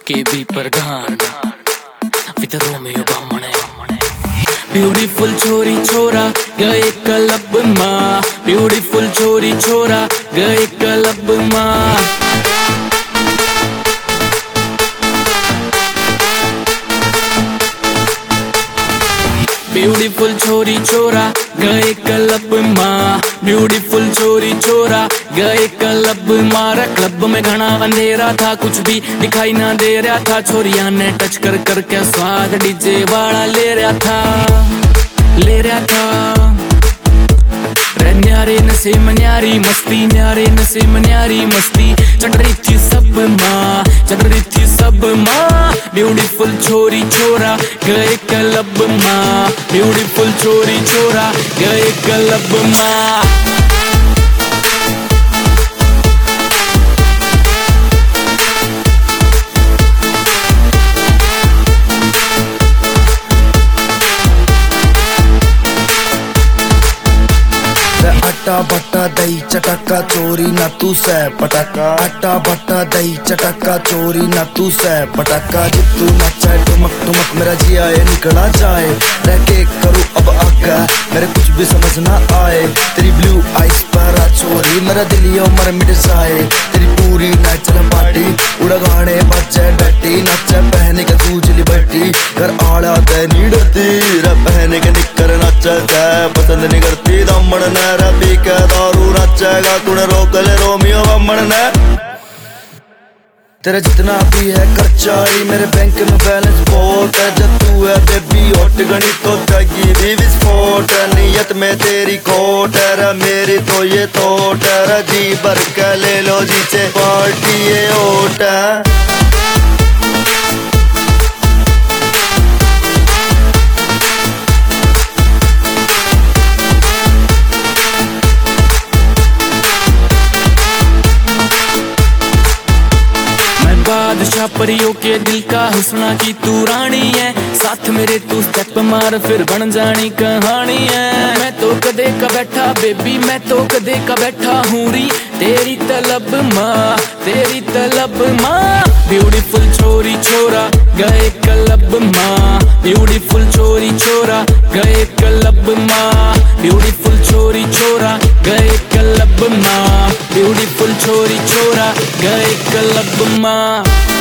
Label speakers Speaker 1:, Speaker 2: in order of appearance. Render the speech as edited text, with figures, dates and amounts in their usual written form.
Speaker 1: KB Pradhan with Romeo Bamane. Beautiful छोरी छोरा गए क्लब माँ, ब्यूटीफुल छोरी छोरा गए क्लब माँ। ब्यूटीफुल छोरी छोरा गए क्लब माँ, ब्यूटीफुल छोरी छोरा गए क्लब माँ। क्लब में घना अंधेरा था, कुछ भी दिखाई ना दे रहा था। छोरिया ने टच कर कर के स्वाद डीजे वाला ले रहा था। रे न्यारे नशे में न्यारी मस्ती, न्यारे नशे में न्यारी मस्ती। चढ़ रही थी सब माँ, चढ़ रही थी सब माँ। ब्यूटीफुल छोरी छोरा गए क्लब माँ, ब्यूटीफुल छोरी छोरा गए क्लब माँ।
Speaker 2: आटा बट्टा दही चटका चोरी ना तू सह पटाका। आटा बट्टा दही चटका चोरी ना तू सह पटाका। जितू नाचा ठुमक ठुमक मेरा जिया है निकला जाए। रह के करूँ अब आगा मेरे कुछ भी समझ ना आए। तेरी ब्लू आइस पर आ छोरी मेरा दिल ये उम्र मिट जाए। तेरी पूरी नेचुरल पार्टी उड़ा गाने बच्चे डटी नाचा पहने के तू चिली बटी। घर आड़ा ते नी डरती रे पहने के निकर नाचा पसंद नहीं करती दमन ने रे के दारू नाचेगा तूने रोक ले रोमियो बमन ने। तेरा जितना भी है खर्चा ही मेरे बैंक में बैलेंस बहुत है। जब तू है बेबी हॉट गणी तो जागी भी विस्फोट है। नीयत में तेरी खोट है मेरी तो ये थोट है। जी भर के ले लो जी से पार्टी ये ओट है।
Speaker 1: बादशाह परियों के दिल का हुस्ना की तू रानी है। साथ मेरे तू स्टेप मार फिर बन जानी कहानी है। मैं तो कदे का बैठा बेबी, मैं तो कदे का बैठा हूँ री तेरी तलब माँ, तेरी तलब माँ। ब्यूटीफुल छोरी छोरा गए क्लब माँ, ब्यूटीफुल छोरी छोरा गए क्लब माँ। ब्यूटीफुल छोरी छोरा गए क्लब माँ, ब्यूटीफुल छोरी छोरा गए क्लब माँ।